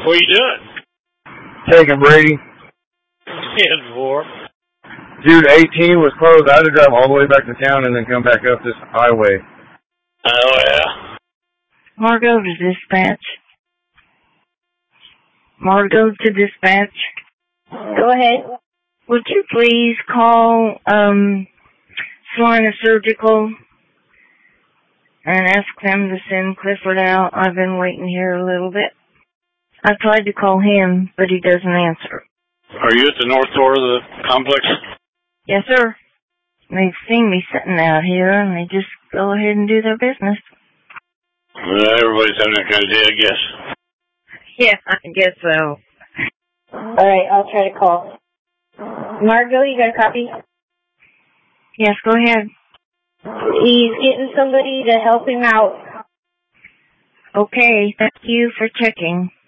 What are you doing? Taking Brady. 10-4. Dude, 18 was closed. I had to drive all the way back to town and then come back up this highway. Oh, yeah. Margo to dispatch. Margo to dispatch. Go ahead. Would you please call Salina Surgical and ask them to send Clifford out? I've been waiting here a little bit. I tried to call him, but he doesn't answer. Are you at the north door of the complex? Yes, sir. They've seen me sitting out here, and they just go ahead and do their business. Well, everybody's having that kind of day, I guess. Yeah, I guess so. All right, I'll try to call. Margo, you got a copy? Yes, go ahead. He's getting somebody to help him out. Okay, thank you for checking.